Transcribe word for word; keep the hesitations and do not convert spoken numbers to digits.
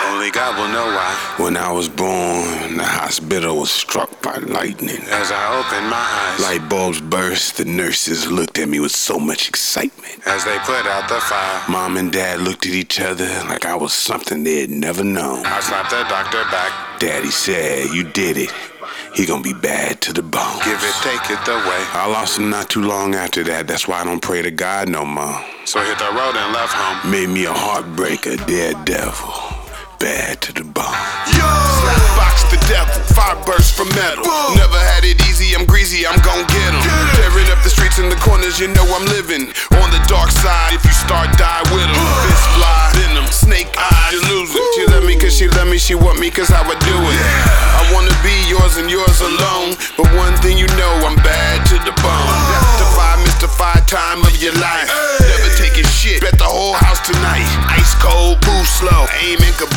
Only God will know why. When I was born, the hospital was struck by lightning. As I opened my eyes, Light bulbs burst, the nurses looked at me with so much excitement. as they put out the fire, Mom and Dad looked at each other like I was something they had never known. I slapped the doctor back. Daddy said, "You did it. He gonna be bad to the bone." Give it, take it the way. I lost him not too long after that. That's why I don't pray to God no more. So hit the road and left home. Made me a heartbreaker, daredevil, bad to the bone. Yo! Slapbox the devil, fire burst from metal. Boom. Never had it easy, I'm greasy, I'm gon' get 'em. Tearing up the streets and the corners, you know I'm living on the dark side. If you start, die with 'em. Fist fly, venom, snake eyes, you lose it. She love me cause she love me, she want me cause how I do it. I wanna be yours and yours alone, but one thing you know, I'm bad to the bone. Defy, mystify time of your life. Never taking shit, bet the whole house tonight. Ice cold, move slow, aim and